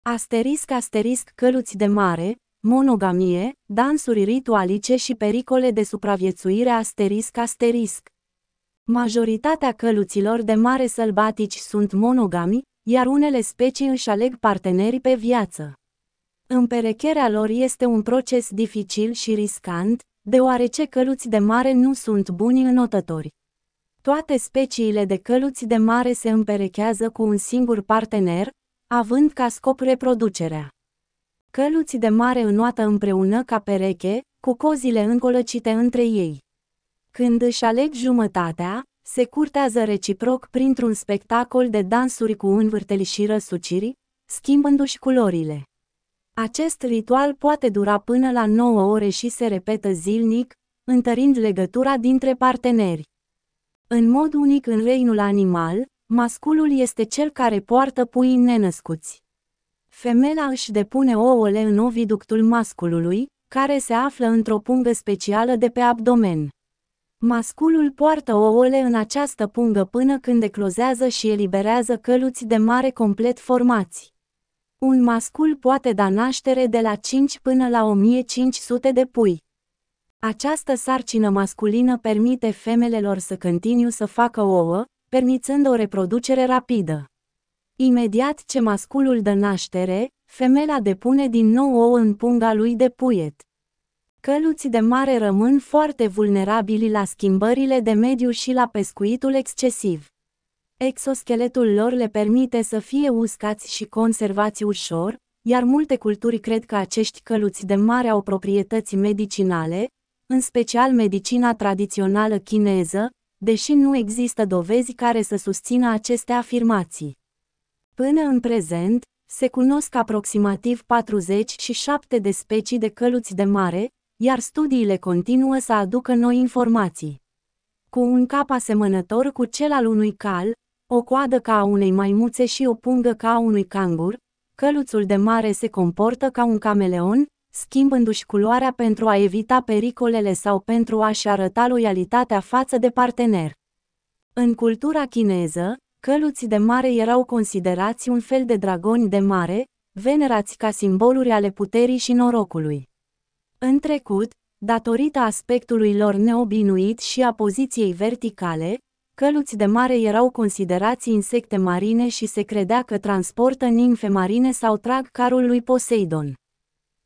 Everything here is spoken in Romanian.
Căluți de mare, monogamie, dansuri ritualice și pericole de supraviețuire. Majoritatea căluților de mare sălbatici sunt monogami, iar unele specii își aleg partenerii pe viață. Împerecherea lor este un proces dificil și riscant, deoarece căluți de mare nu sunt buni înotători. Toate speciile de căluți de mare se împerechează cu un singur partener, având ca scop reproducerea. Căluții de mare înoată împreună ca pereche, cu cozile încolăcite între ei. Când își aleg jumătatea, se curtează reciproc printr-un spectacol de dansuri cu învârteli și răsuciri, schimbându-și culorile. Acest ritual poate dura până la 9 ore și se repetă zilnic, întărind legătura dintre parteneri. În mod unic în regnul animal, masculul este cel care poartă puii nenăscuți. Femeia își depune ouăle în oviductul masculului, care se află într-o pungă specială de pe abdomen. Masculul poartă ouăle în această pungă până când eclozează și eliberează căluți de mare complet formați. Un mascul poate da naștere de la 5 până la 1500 de pui. Această sarcină masculină permite femelelor să continue să facă ouă, permițând o reproducere rapidă. Imediat ce masculul dă naștere, femeia depune din nou ouă în punga lui de puiet. Căluții de mare rămân foarte vulnerabili la schimbările de mediu și la pescuitul excesiv. Exoscheletul lor le permite să fie uscați și conservați ușor, iar multe culturi cred că acești căluți de mare au proprietăți medicinale, în special medicina tradițională chineză, deși nu există dovezi care să susțină aceste afirmații. Până în prezent, se cunosc aproximativ 47 de specii de căluți de mare, iar studiile continuă să aducă noi informații. Cu un cap asemănător cu cel al unui cal, o coadă ca a unei maimuțe și o pungă ca a unui cangur, căluțul de mare se comportă ca un cameleon, schimbându-și culoarea pentru a evita pericolele sau pentru a-și arăta loialitatea față de partener. În cultura chineză, căluții de mare erau considerați un fel de dragoni de mare, venerați ca simboluri ale puterii și norocului. În trecut, datorită aspectului lor neobinuit și a poziției verticale, căluți de mare erau considerați insecte marine și se credea că transportă nimfe marine sau trag carul lui Poseidon.